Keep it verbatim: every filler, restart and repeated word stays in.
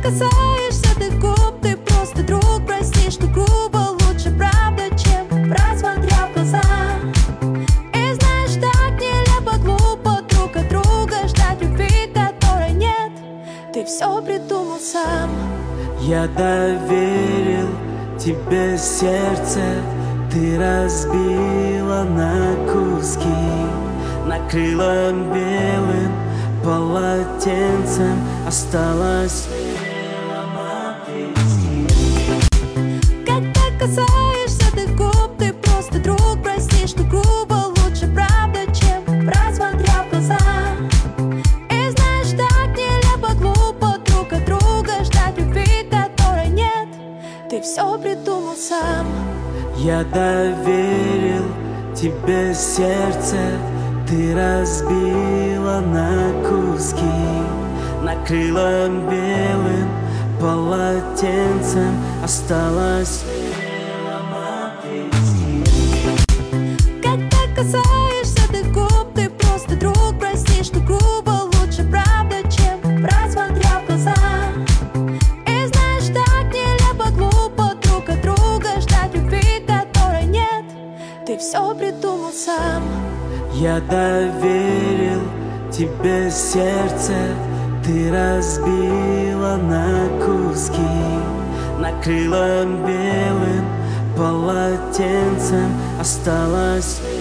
касаешься ты губ, ты просто друг. Прости, что грубо, лучше правда, чем просмотря в глаза. И знаешь, так нелепо, глупо друг от друга ждать любви, которой нет. Ты все придумал сам. Я доверил тебе сердце, ты разбила на куски, накрыла белым полотенцем, осталось когда касаешься ты губ, ты просто друг. Прости, что грубо, лучше правда, чем просмотря в глаза. И знаешь, так нелепо, глупо друг от друга ждать любви, которой нет. Ты все придумал сам. Я доверил тебе сердце, ты разбила на куски, накрыла белым полотенцем, осталось когда касаешься ты губ, ты просто друг. Прости, что грубо, лучше правда, чем просмотря в глаза. И знаешь, так нелепо, глупо друг от друга ждать любви, которой нет. Ты все придумал сам. Я доверил тебе сердце, ты разбила на куски, накрыла белым полотенцем, осталось